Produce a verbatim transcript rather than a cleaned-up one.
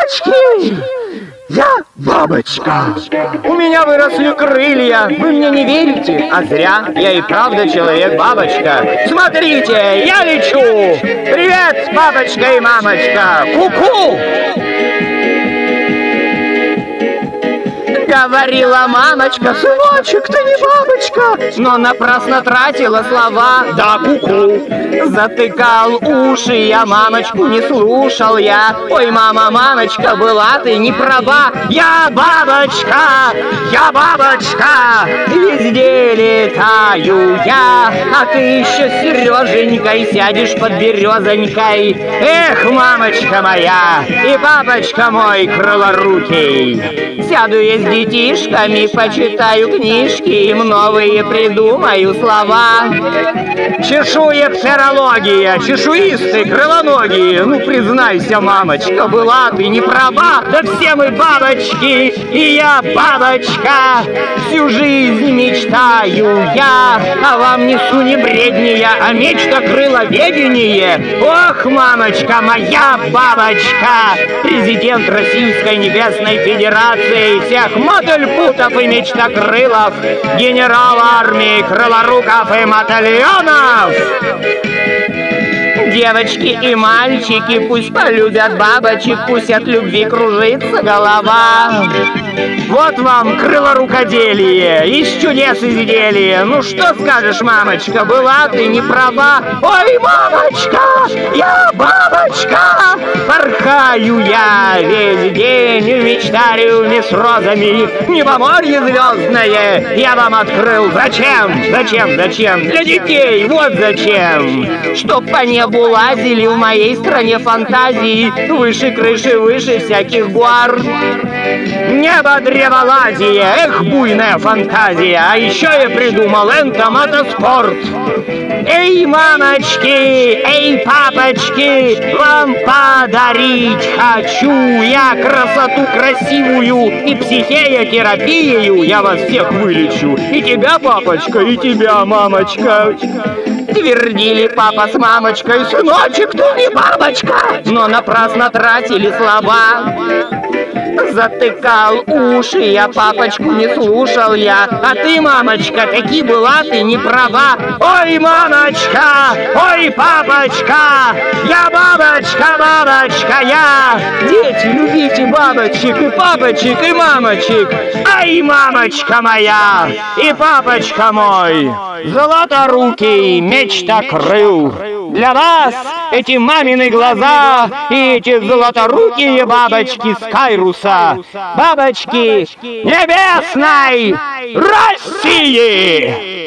бабочки! Я бабочка! У меня выросли крылья, вы мне не верите? А зря, я и правда человек-бабочка. Смотрите, я лечу! Привет, бабочка и мамочка! Ку-ку! Говорила мамочка, сыночек, ты не бабочка, но напрасно тратила слова. Да ку-ку. Затыкал уши, я мамочку не слушал я. Ой, мама, мамочка, была ты не права. Я бабочка, я бабочка, везде летаю я. А ты еще с Сереженькой сядешь под березонькой. Эх, мамочка моя и папочка мой крылорукий. Сяду я с детишками, почитаю книжки, им новые придумаю слова. Чешуептерология, чешуисты, крылоногие. Ну, признайся, мамочка, была ты не права. Да все мы бабочки, и я бабочка. Всю жизнь мечтаю я, а вам несу не бредния, а мечта крыловедение. Ох, мамочка, моя бабочка, президент Российской Небесной Федерации всех мотыльпутов и мечтокрылов, генерал армии крылоруков и мотыльонов. Девочки и мальчики пусть полюбят бабочек, пусть от любви кружится голова. Вот вам крылорукоделие, из чудес изделие. Ну что скажешь, мамочка, была ты не права. Ой, мамочка, я бабочка, порхаю я весь день в мечтариуме с розами. Небоморье звездное я вам открыл. Зачем? Зачем? Зачем? Для детей, вот зачем. Чтоб по небу лазили в моей стране фантазии, выше крыши, выше всяких гор. Небо древолазие, эх, буйная фантазия. А еще я придумал энтомотоспорт. Эй, мамочки, эй, папочки, вам подарить хочу я красоту красивую и психеотерапию. Я вас всех вылечу, и тебя, папочка, и тебя, мамочка. Твердили папа с мамочкой, сыночек, ты не бабочка, но напрасно тратили слова. Затыкал уши я, папочку не слушал я. А ты, мамочка, таки была ты не права. Ой, мамочка, ой, папочка, я бабочка, бабочка, я. Дети, любите бабочек и папочек и мамочек. Ай, мамочка моя и папочка мой, золоторукий мечтокрыл. Для вас эти мамины глаза и эти золоторукие бабочки с Кайруса, бабочки небесной России!